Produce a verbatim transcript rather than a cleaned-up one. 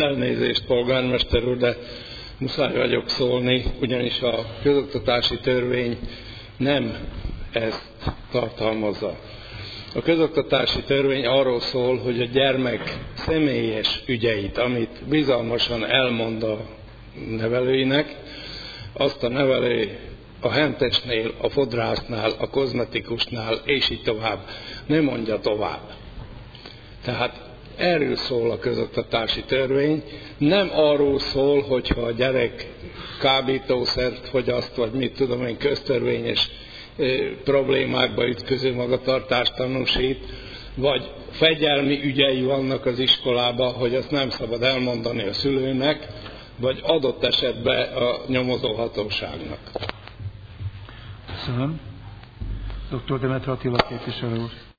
Elnézést, polgármester úr, de muszáj vagyok szólni, ugyanis a közoktatási törvény nem ezt tartalmazza. A közoktatási törvény arról szól, hogy a gyermek személyes ügyeit, amit bizalmasan elmond a nevelőinek, azt a nevelő a hentesnél, a fodrásznál, a kozmetikusnál, és így tovább nem mondja tovább. Tehát erről szól a közoktatási törvény, nem arról szól, hogyha a gyerek kábítószert fogyaszt, vagy mit tudom én, köztörvényes problémákba ütköző magatartást tanúsít, vagy fegyelmi ügyei vannak az iskolába, hogy azt nem szabad elmondani a szülőnek, vagy adott esetben a nyomozó hatóságnak. Köszönöm. doktor Demeter Attila képviselő úr.